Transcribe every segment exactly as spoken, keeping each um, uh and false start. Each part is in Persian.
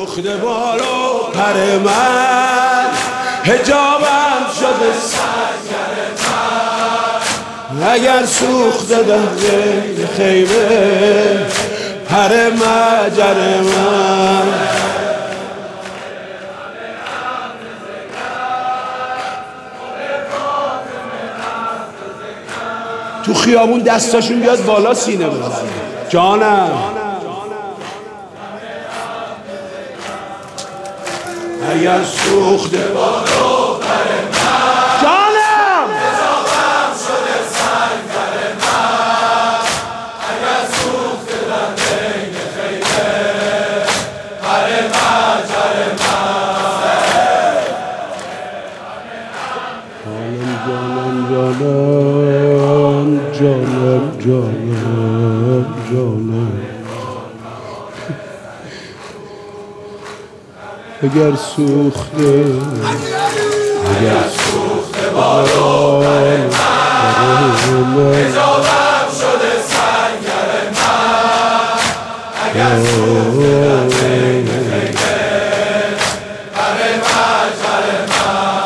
سوخته بالو پر من، حجابم شده سنگر من. اگر سوخته در غیر خیمه پر مجر من. تو خیابون دستاشون بیاد بالا سینه بزنه. جانم اگر سوخته بالو پر من، جانم حجابم شده سنگر من. اگر سوخته در بین خیمه پر مجر من. جانم جانم جانم جانم جانم اگر سوخته اگر سوخته بالو پر من، حجابم شده سنگر من. اگر سوخته در بین خیمه پر مجر من.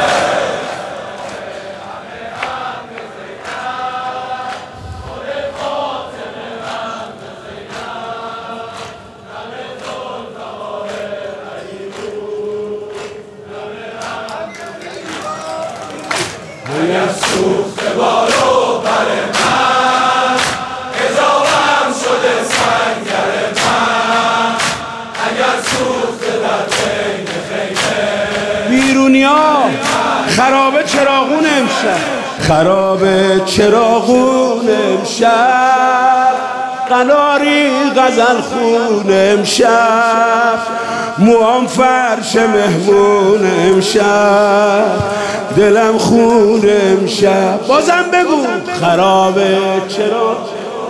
اگر سوخته بالو پر من، حجابم شده سنگر من. اگر سوخته در بین خیمه. بیرونیا خرابه چراغون امشب، خرابه چراغون امشب. قناری غزل خون امشب، موام فرش مهمون امشب. دلم خون امشب. بازم بگو خرابه چرا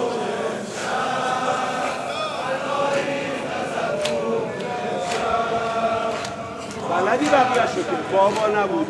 بلدی بقیه شو که بابا نبودی.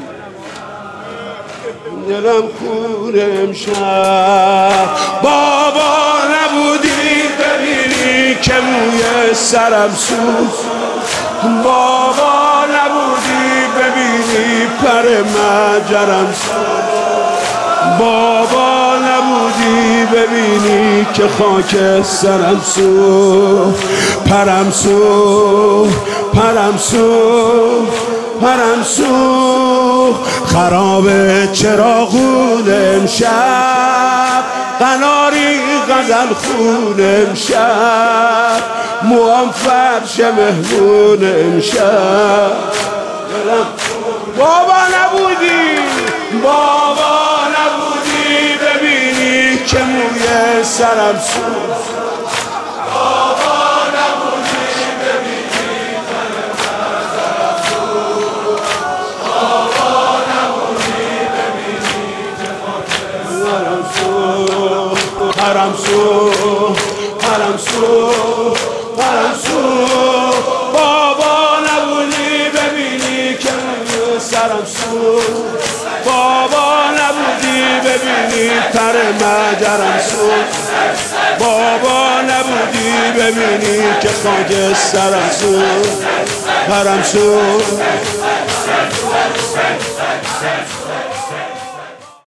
دلم خون امشب. بابا نبودی ببینی که موی سرم سوخت. بابا نبودی ببینی پر مجرم سوخت. بابا نبودی ببینی که خاک سرم سوخت. پرم سوخت پرم سوخت پرم سوخت. خرابه چراغون امشب، قناری غزل خون امشب. موام فرش مهمون امشب. بابا نبودی بابا نبودی ببینی که موی سرم سوخت. بابا نبودی ببینی پر مجرم سوخت. بابا نبودی ببینی که خاک سرم سوخت. پرم سوخت پرم سوخت پرم سوخت. بابا نبودی ببینی که موی سرم سوخت. بابا نبودی ببینی پر مجرم سوخت. بابا نبودی ببینی که خاک سرم سوخت. پرم سوخت.